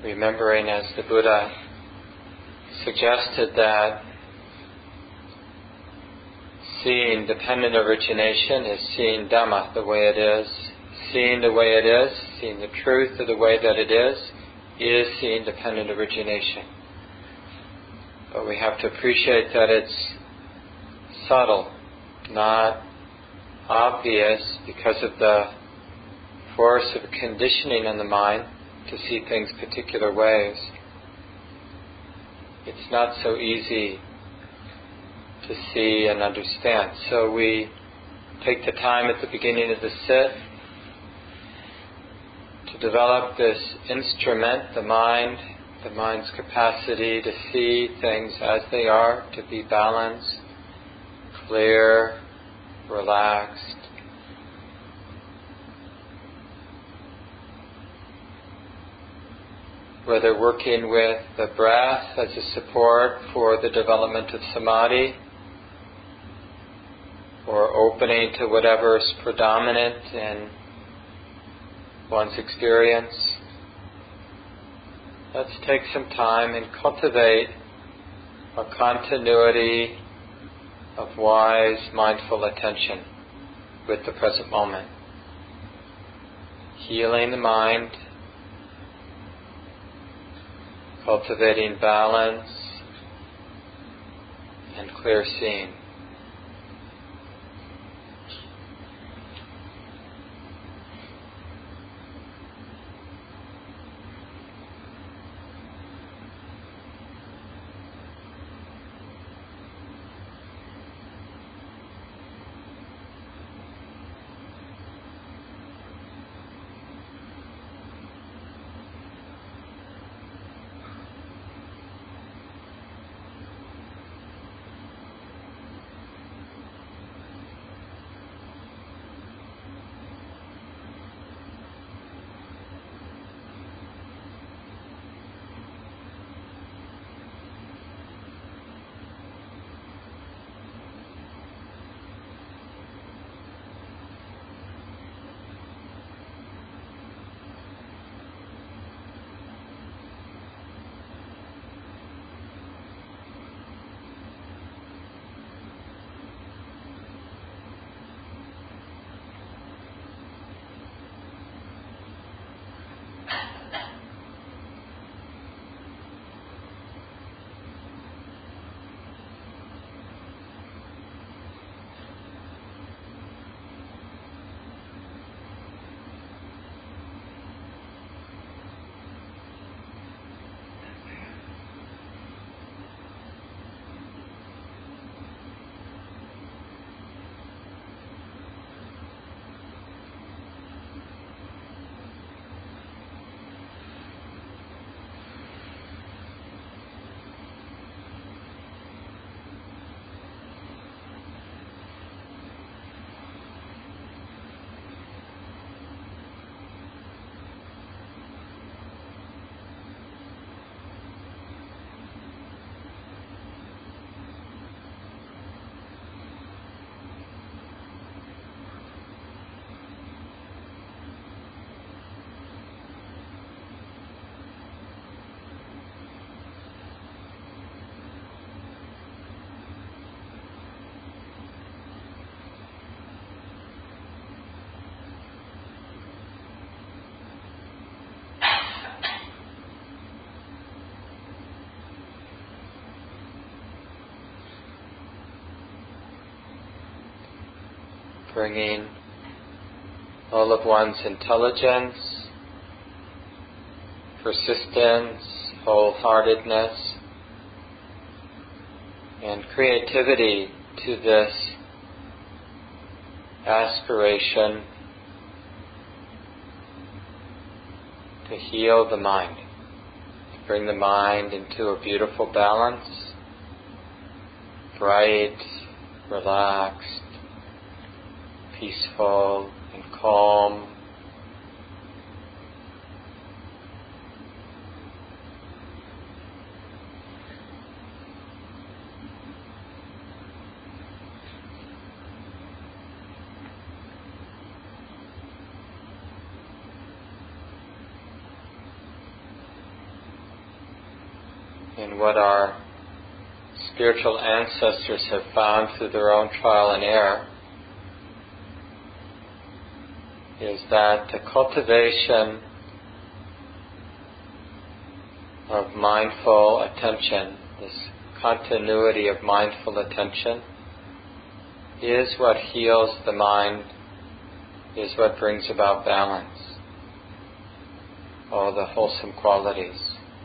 remembering, as the Buddha suggested, that seeing dependent origination is seeing Dhamma the way it is. Seeing the way it is, seeing the truth of the way that it is seeing dependent origination. But we have to appreciate that it's subtle, not obvious because of the force of conditioning in the mind to see things particular ways. It's not so easy to see and understand. So we take the time at the beginning of the sit to develop this instrument, the mind's capacity to see things as they are, to be balanced, clear, relaxed. Whether working with the breath as a support for the development of samadhi, or opening to whatever is predominant in one's experience. Let's take some time and cultivate a continuity of wise, mindful attention with the present moment. Healing the mind, cultivating balance and clear seeing. Bringing all of one's intelligence, persistence, wholeheartedness, and creativity to this aspiration to heal the mind, to bring the mind into a beautiful balance, bright, relaxed, peaceful and calm. And what our spiritual ancestors have found through their own trial and error is that the cultivation of mindful attention, this continuity of mindful attention, is what heals the mind, is what brings about balance, all the wholesome qualities.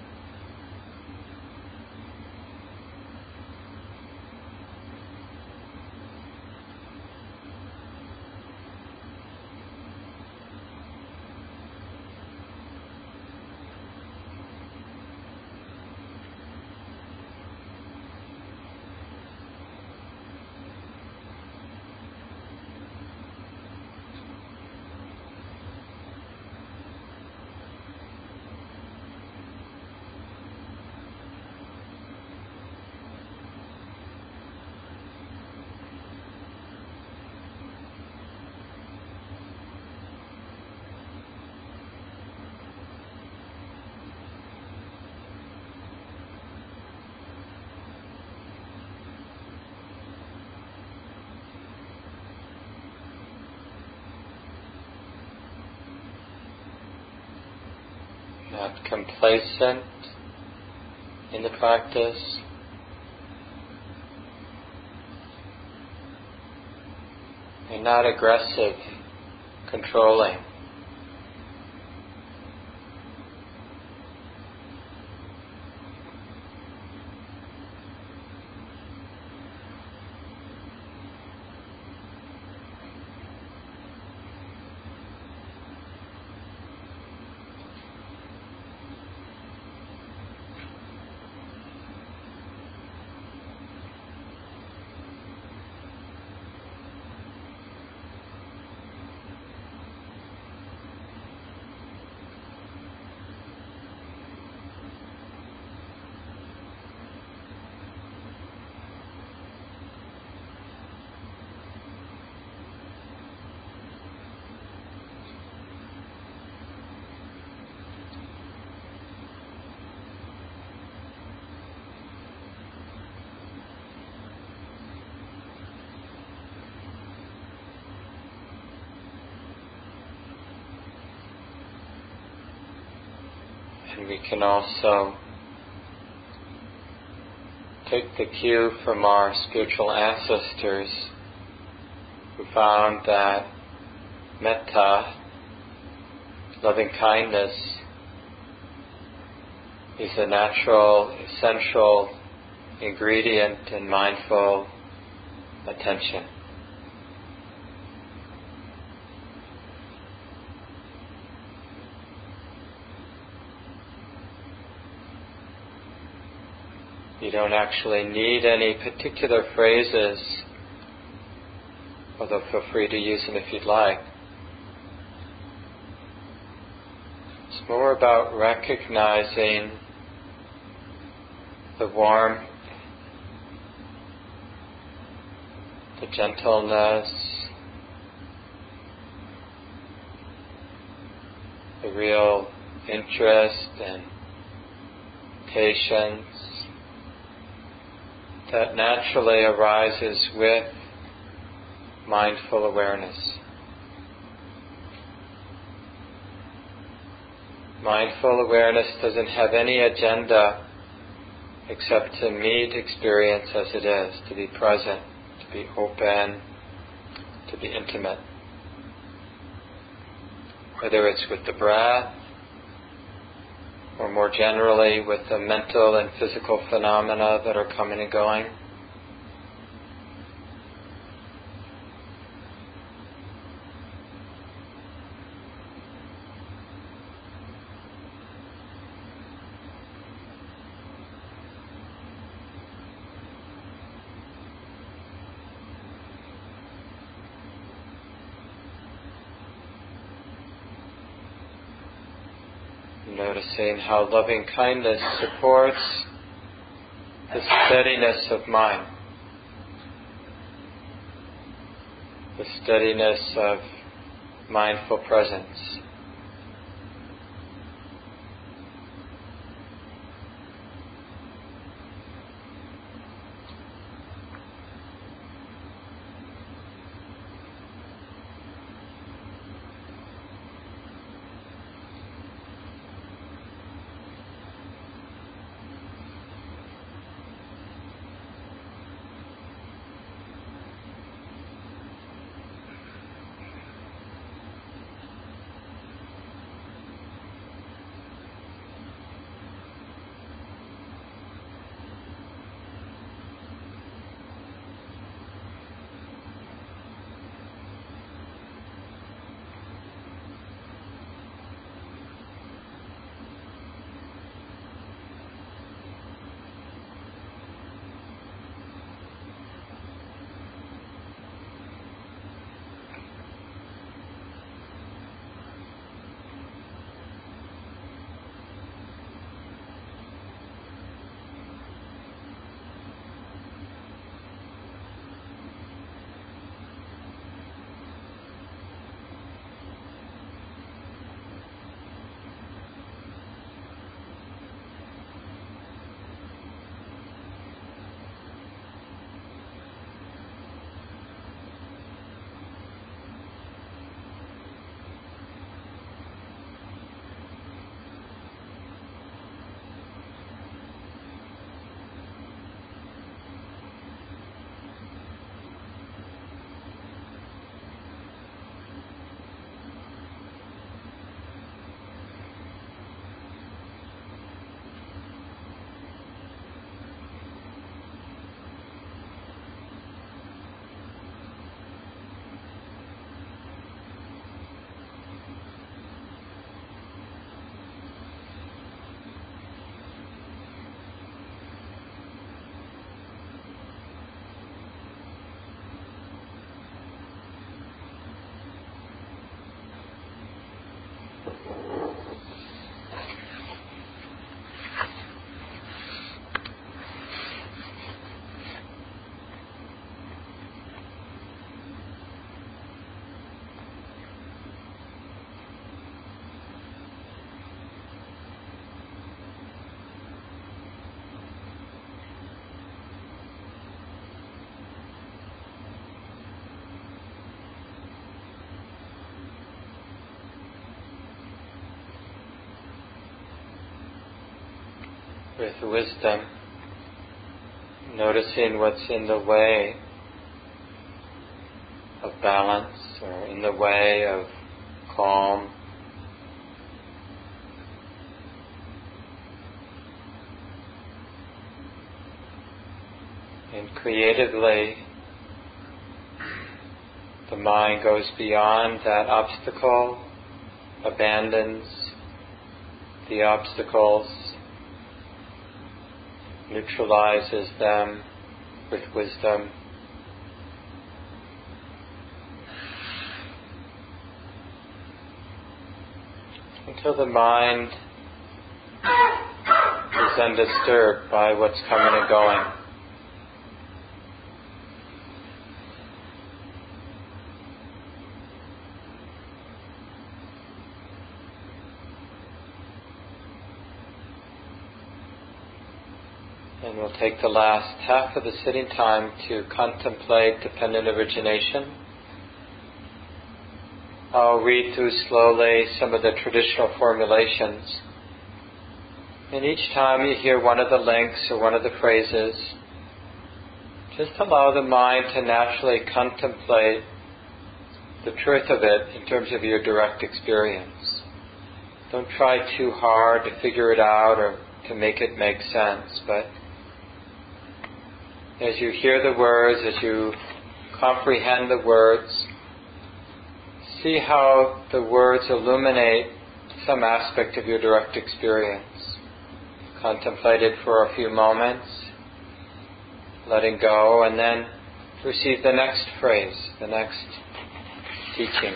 Not complacent in the practice, and not aggressive, controlling. And we can also take the cue from our spiritual ancestors who found that metta, loving kindness, is a natural, essential ingredient in mindful attention. You don't actually need any particular phrases, although feel free to use them if you'd like. It's more about recognizing the warmth, the gentleness, the real interest and patience that naturally arises with mindful awareness. Mindful awareness doesn't have any agenda except to meet experience as it is, to be present, to be open, to be intimate. Whether it's with the breath, or more generally with the mental and physical phenomena that are coming and going. Noticing how loving kindness supports the steadiness of mind, the steadiness of mindful presence. with wisdom, noticing what's in the way of balance or in the way of calm. And creatively, the mind goes beyond that obstacle, abandons the obstacles, neutralizes them with wisdom. Until the mind is undisturbed by what's coming and going. And we'll take the last half of the sitting time to contemplate dependent origination. I'll read through slowly some of the traditional formulations. And each time you hear one of the links or one of the phrases, just allow the mind to naturally contemplate the truth of it in terms of your direct experience. Don't try too hard to figure it out or to make it make sense, but as you hear the words, as you comprehend the words, see how the words illuminate some aspect of your direct experience. Contemplate it for a few moments, letting go, and then receive the next phrase, the next teaching.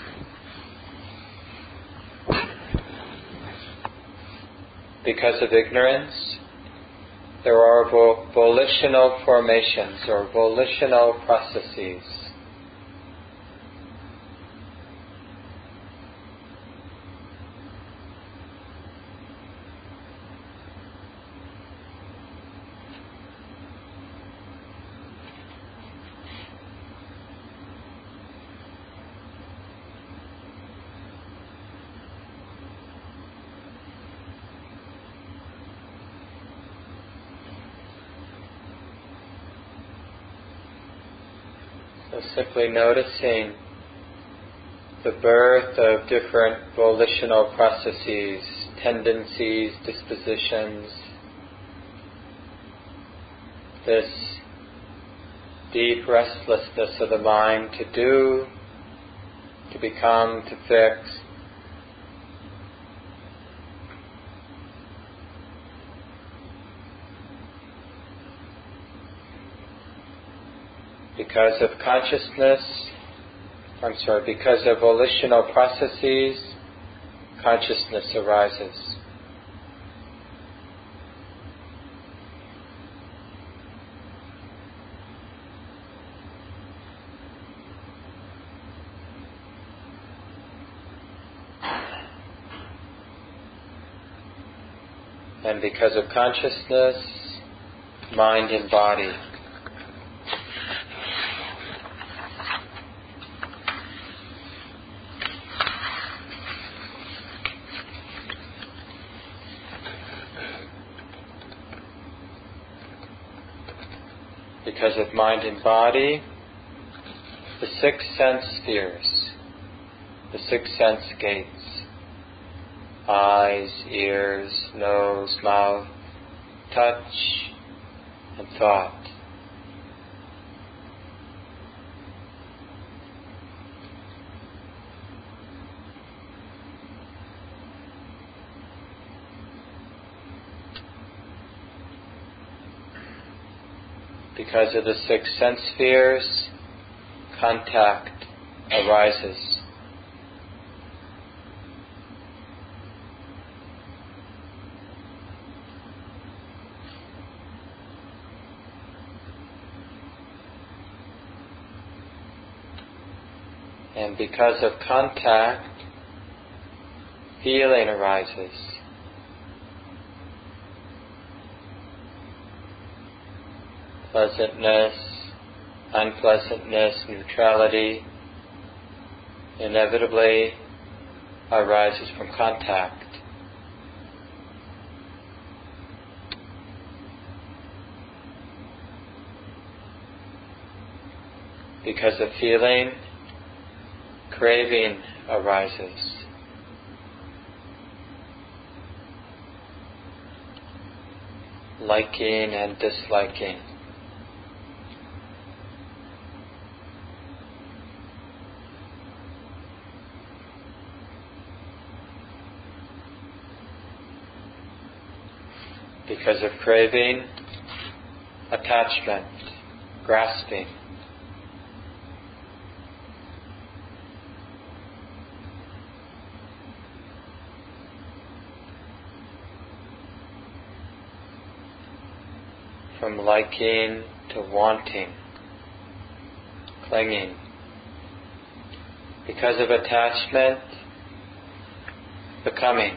Because of ignorance, there are volitional formations or volitional processes. So simply noticing the birth of different volitional processes, tendencies, dispositions, this deep restlessness of the mind to do, to become, to fix. Because of volitional processes, consciousness arises. And because of consciousness, mind and body. Because of mind and body, the 6 sense spheres, the 6 sense gates, eyes, ears, nose, mouth, touch, and thought. Because of the 6 sense spheres, contact arises. And because of contact, feeling arises. Pleasantness, unpleasantness, neutrality inevitably arises from contact. Because of feeling, craving arises. Liking and disliking. Because of craving, attachment, grasping. From liking to wanting, clinging. Because of attachment, becoming.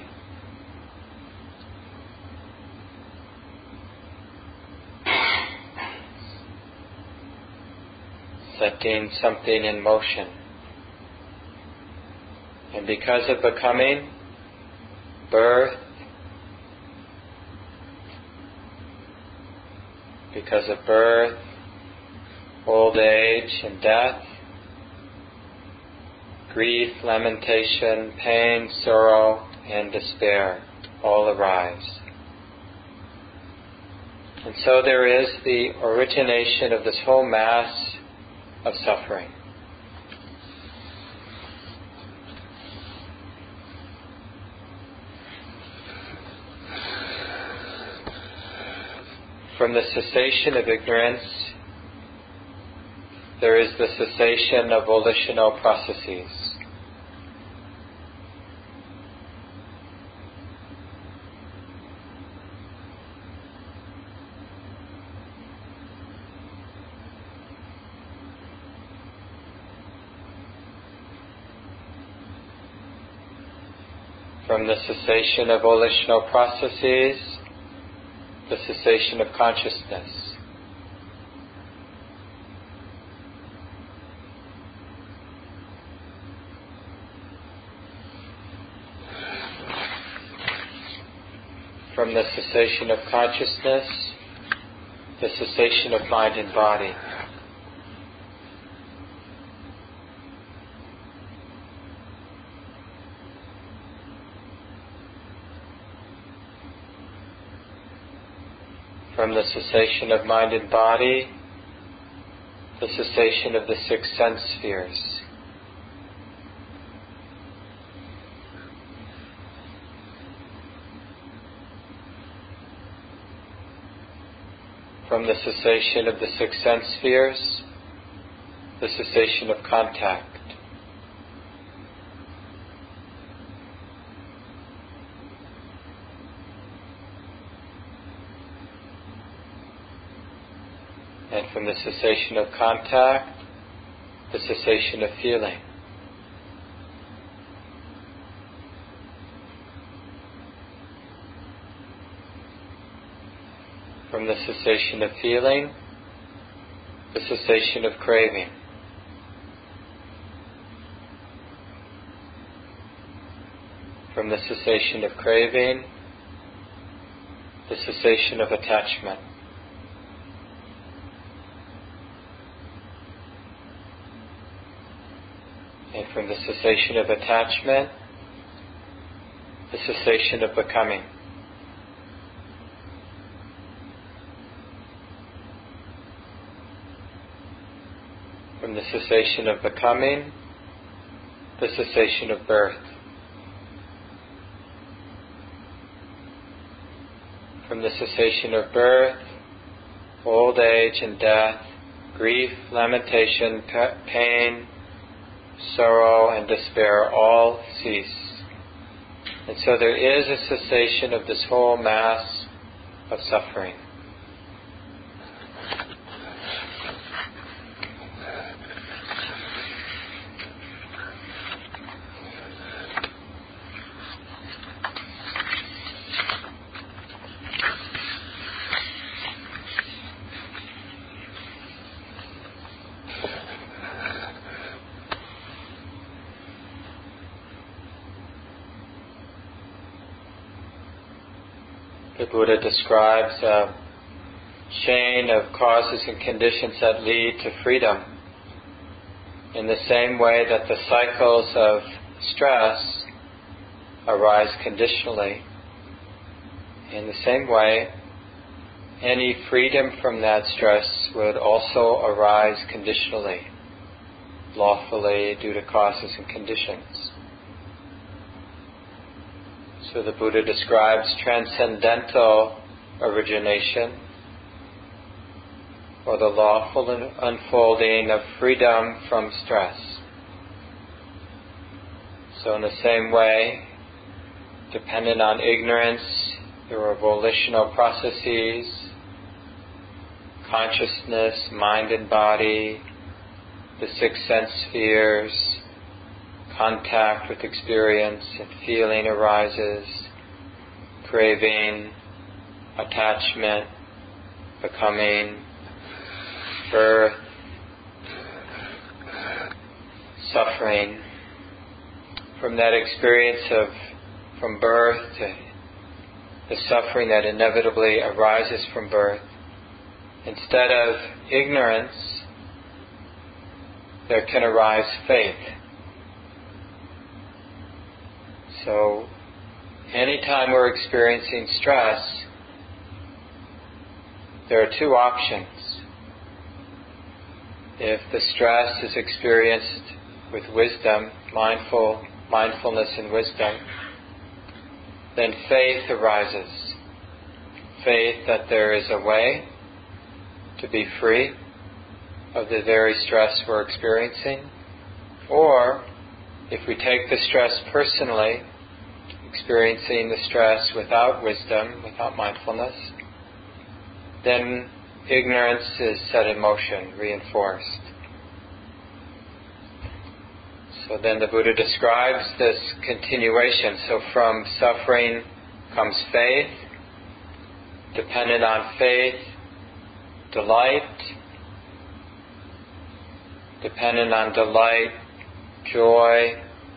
Setting something in motion. And because of becoming, birth. Because of birth, old age and death, grief, lamentation, pain, sorrow, and despair all arise. And so there is the origination of this whole mass of suffering. From the cessation of ignorance, there is the cessation of volitional processes. From the cessation of volitional processes, the cessation of consciousness. From the cessation of consciousness, the cessation of mind and body. From the cessation of mind and body, the cessation of the 6 sense spheres. From the cessation of the 6 sense spheres, the cessation of contact. And from the cessation of contact, the cessation of feeling. From the cessation of feeling, the cessation of craving. From the cessation of craving, the cessation of attachment. And from the cessation of attachment, the cessation of becoming. From the cessation of becoming, the cessation of birth. From the cessation of birth, old age and death, grief, lamentation, pain, sorrow and despair all cease. And so there is a cessation of this whole mass of suffering. The Buddha describes a chain of causes and conditions that lead to freedom In the same way that the cycles of stress arise conditionally, in the same way, any freedom from that stress would also arise conditionally, lawfully due to causes and conditions. So the Buddha describes transcendental origination, or the lawful unfolding of freedom from stress. So in the same way, dependent on ignorance, there are volitional processes, consciousness, mind and body, the six sense spheres, contact with experience and feeling arises, craving, attachment, becoming, birth, suffering. From that experience from birth to the suffering that inevitably arises from birth, instead of ignorance, there can arise faith. So, anytime we're experiencing stress, there are two options. If the stress is experienced with wisdom, mindfulness and wisdom, then faith arises. Faith that there is a way to be free of the very stress we're experiencing. Or, if we take the stress personally, experiencing the stress without wisdom, without mindfulness, then ignorance is set in motion, reinforced. So then the Buddha describes this continuation. So from suffering comes faith, dependent on faith, delight, dependent on delight, joy,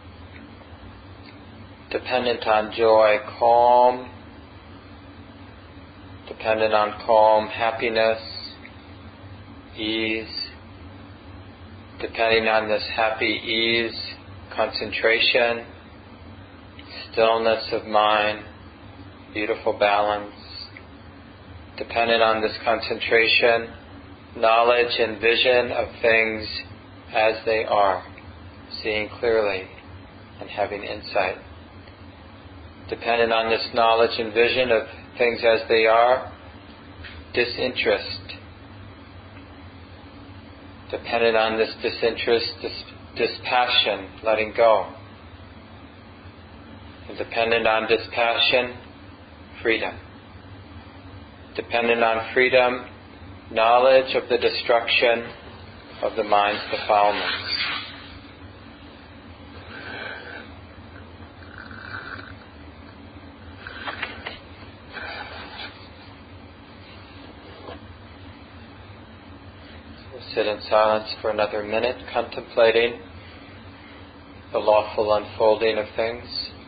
dependent on joy, calm, dependent on calm, happiness, ease, depending on this happy ease, concentration, stillness of mind, beautiful balance, dependent on this concentration, knowledge and vision of things as they are, seeing clearly and having insight. Dependent on this knowledge and vision of things as they are, disinterest. Dependent on this disinterest, dispassion, letting go. And dependent on dispassion, freedom. Dependent on freedom, knowledge of the destruction of the mind's defilements. Sit in silence for another minute, contemplating the lawful unfolding of things.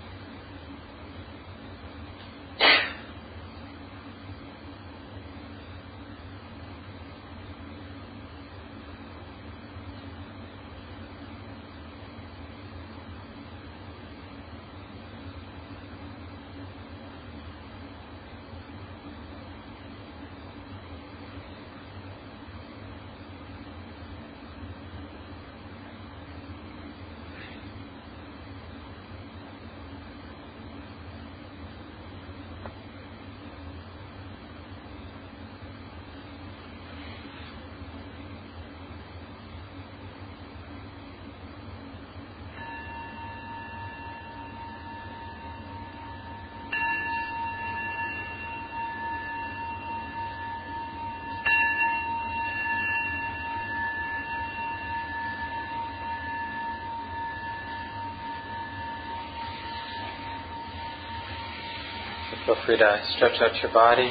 Feel free to stretch out your body.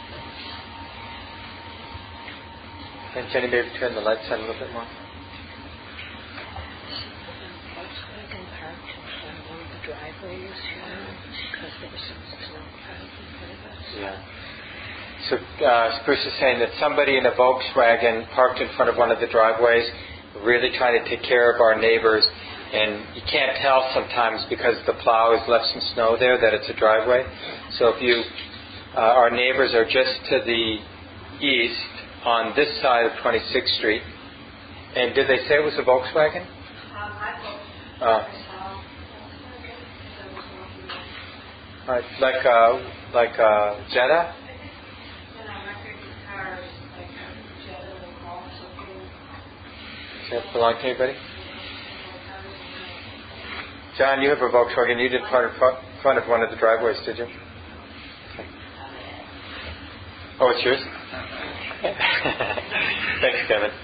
And Jenny, maybe turn the lights on a little bit more. Volkswagen parked in one of the driveways here because there was some snow piled in front of us. Yeah. So Bruce is saying that somebody in a Volkswagen parked in front of one of the driveways really trying to take care of our neighbors. And you can't tell sometimes because the plow has left some snow there that it's a driveway. So if you, our neighbors are just to the east on this side of 26th Street. And did they say it was a Volkswagen? Like a Jetta? Does that belong to anybody? John, you have a Volkswagen. You didn't park in front of one of the driveways, did you? Okay. Oh, it's yours? Thanks, Kevin.